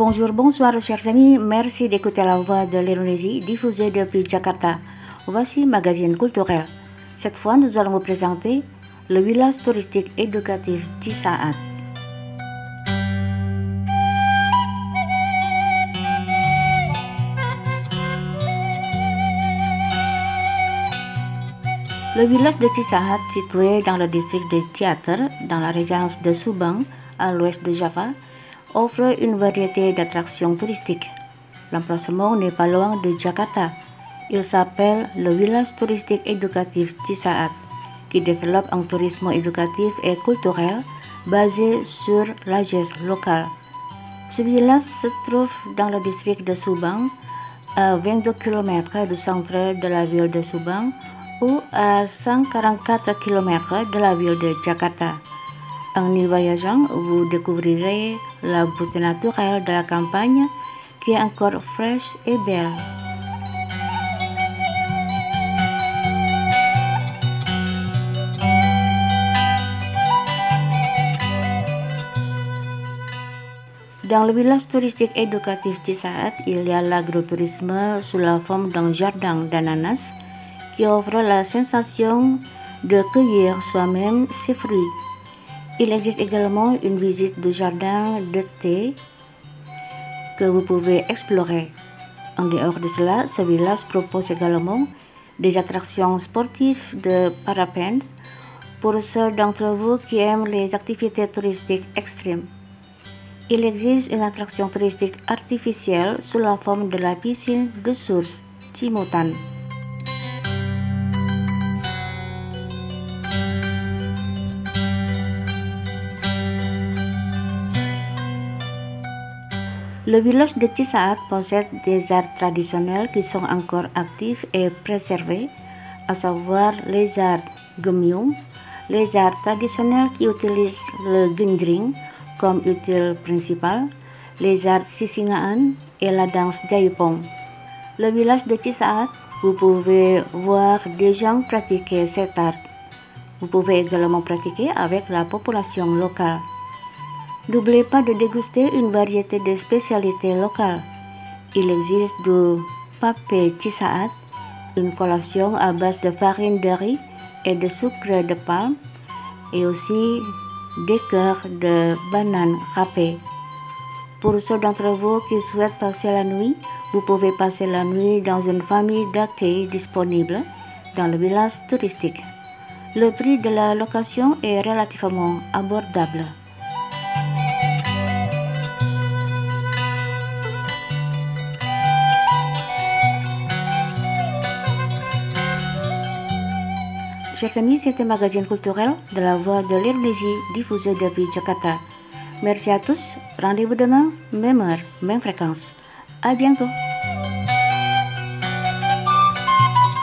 Bonjour, bonsoir chers amis, merci d'écouter la voix de l'Indonésie diffusée depuis Jakarta. Voici Magazine culturel. Cette fois, nous allons vous présenter le village touristique éducatif Cisaat. Le village de Cisaat, situé dans le district de Ciater, dans la région de Subang, à l'ouest de Java, offre une variété d'attractions touristiques. L'emplacement n'est pas loin de Jakarta. Il s'appelle le village touristique éducatif Cisaat, qui développe un tourisme éducatif et culturel basé sur la geste locale. Ce village se trouve dans le district de Subang, à 22 km du centre de la ville de Subang ou à 144 km de la ville de Jakarta. En y voyageant, vous découvrirez la beauté naturelle de la campagne qui est encore fraîche et belle. Dans le village touristique éducatif Cisaat, il y a l'agrotourisme sous la forme d'un jardin d'ananas qui offre la sensation de cueillir soi-même ses fruits. Il existe également une visite du jardin de thé que vous pouvez explorer. En dehors de cela, ce village propose également des attractions sportives de parapente pour ceux d'entre vous qui aiment les activités touristiques extrêmes. Il existe une attraction touristique artificielle sous la forme de la piscine de source Cimutan. Le village de Cisaat possède des arts traditionnels qui sont encore actifs et préservés, à savoir les arts Gemyung, les arts traditionnels qui utilisent le genjring comme outil principal, les arts Sisingaan et la danse Jaipong. Le village de Cisaat, vous pouvez voir des gens pratiquer cet art. Vous pouvez également pratiquer avec la population locale. N'oubliez pas de déguster une variété de spécialités locales. Il existe du papé Cisaat, une collation à base de farine de riz et de sucre de palme, et aussi des cœurs de banane râpée. Pour ceux d'entre vous qui souhaitent passer la nuit, vous pouvez passer la nuit dans une famille d'accueil disponible dans le village touristique. Le prix de la location est relativement abordable. Chers amis, c'était Magazine culturel de la voix de l'Indonésie diffusé depuis Jakarta. Merci à tous, rendez-vous demain, même heure, même fréquence. À bientôt.